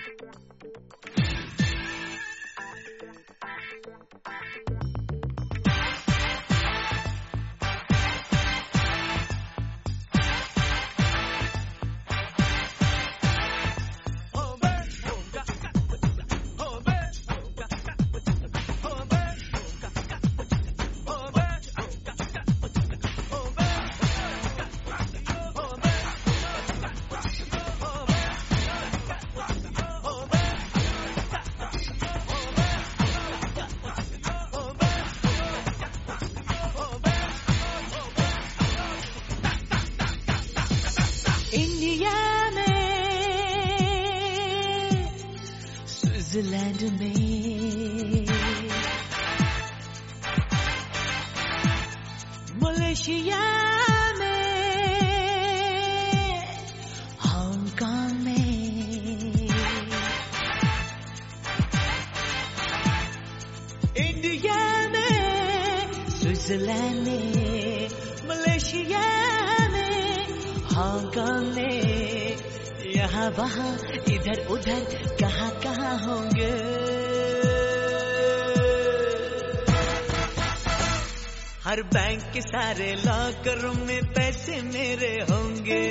India में, Switzerland में, Malaysia में, हांगकांग में, इंडिया में, स्विट्जरलैंड में, मलेशिया हांगकांग में, यहाँ वहाँ इधर उधर कहाँ कहाँ होंगे। हर बैंक के सारे लॉकरों में पैसे मेरे होंगे,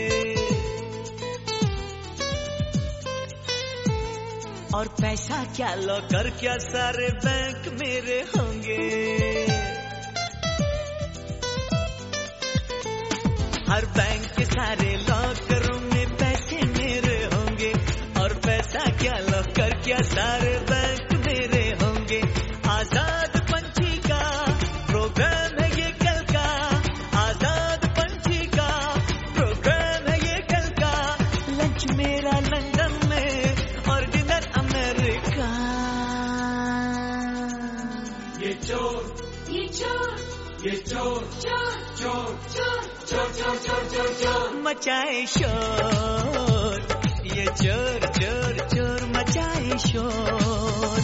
और पैसा क्या लॉकर क्या सारे बैंक मेरे होंगे। हर बैंक के सारे लॉकरों में पैसे मेरे होंगे, और पैसा क्या लॉकर क्या सारे बैंक मेरे होंगे। आजाद पंछी का प्रोग्राम है ये कल का, आजाद पंछी का प्रोग्राम है ये कल का। लंच मेरा लंदन में और डिनर अमेरिका। ये चोर, ये चोर, ये चोर, चोर, चोर, चोर, चोर, चोर, चोर, चोर, चोर मचाए शोर। ये चोर चोर चोर मचाए शोर।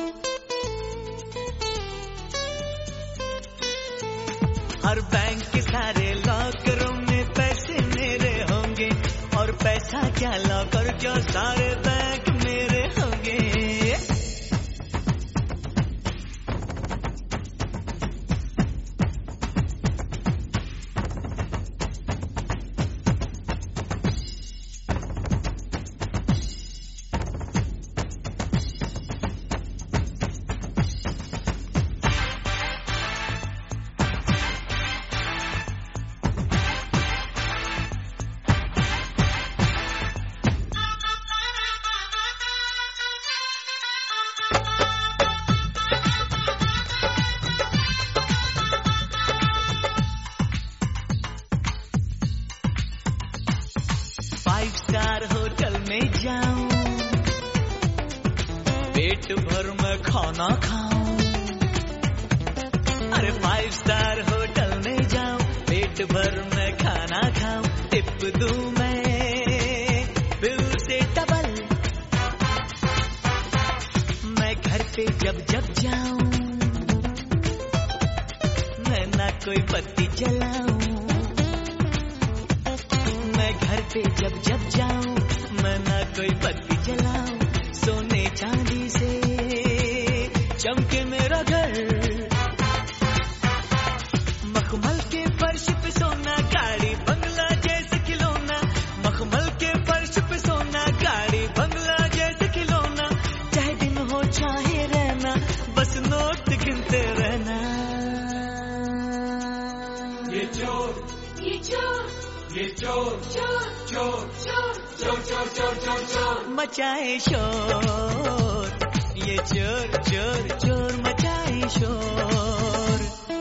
हर बैंक के सारे लॉकरों में पैसे मेरे होंगे, और पैसा क्या लॉकर क्या सारे बैंक मेरे होंगे। फाइव स्टार होटल में जाऊं, पेट भर में खाना खाऊं। अरे 5 स्टार होटल में जाऊं, पेट भर में खाना खाऊं। टिप दूं मैं बिल से डबल, मैं घर पे जब जब जाऊं, मैं ना कोई बत्ती जलाऊं। मैं घर पे जब जब जाऊं, मैं ना कोई बत्ती जलाऊं। सोने चांदी से चमके मेरा घर, मखमल के फर्श पे सोना, गाड़ी बंगला जैसे खिलौना। मखमल के फर्श पे सोना, गाड़ी बंगला जैसे खिलौना। चाहे दिन हो चाहे रहना, बस नोट गिनते रहना। ये चोर, ये चोर, ये चोर, चोर, चोर, चोर, चोर, चोर, चोर, चोर, चोर मचाए शोर। ये चोर चोर चोर मचाए शोर।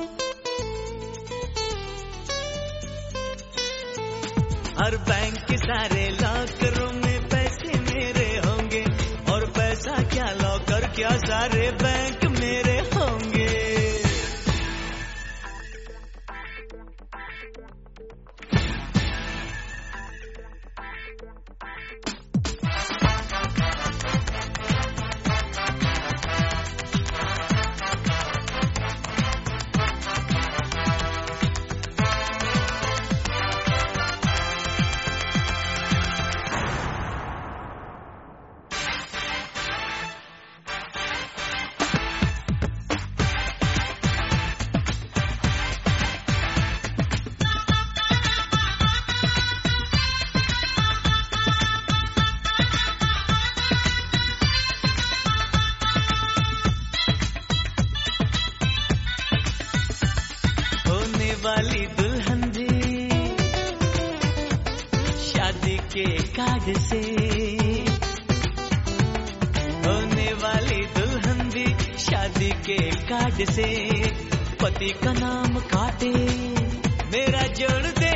हर बैंक के सारे लॉकरों में पैसे मेरे होंगे, और पैसा क्या लॉकर क्या सारे बैंक मेरे होंगे। वाली दुल्हन भी शादी के कार्ड से, होने वाली दुल्हन भी शादी के कार्ड से, पति का नाम काटे मेरा जोड़ दे।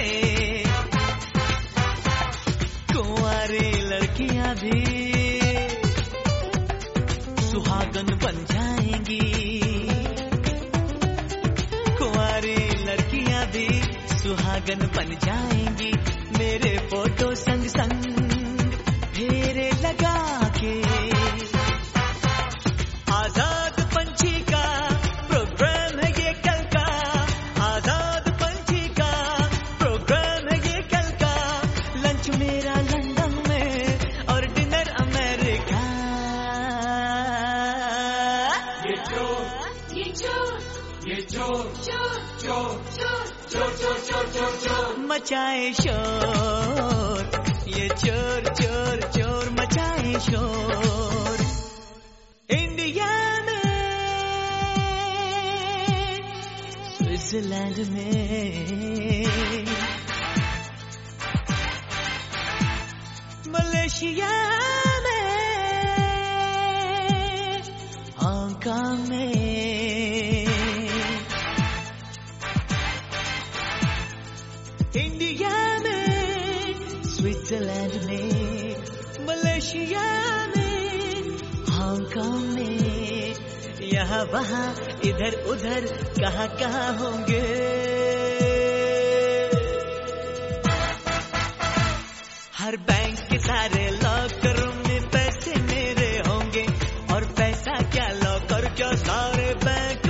कुंवारी लड़कियां भी सुहागन बन जाएंगी, कुंवारी लड़कियां भी सुहागन बन जाएंगी, मेरे फोटो संग संग फेरे लगा के। आजाद पंछी का प्रोग्राम है ये कल का, आजाद पंछी का प्रोग्राम है ये कल का, लंच मेरा लंदन में और डिनर अमेरिका। ये चोर, ये चोर, ये चोर, चोर, चोर, चोर, चोर, चोर, चोर, चोर, चोर। मचाए शोर, ये चोर चोर चोर मचाए शोर। इंडिया में, स्विट्जरलैंड में, मलेशिया में, हांगकांग में, इंडिया में, स्विट्जरलैंड में, मलेशिया में, हांगकांग में, यहाँ वहाँ इधर उधर कहाँ कहाँ होंगे। हर बैंक के सारे लॉकर में पैसे मेरे होंगे, और पैसा क्या लॉकर क्या सारे बैंक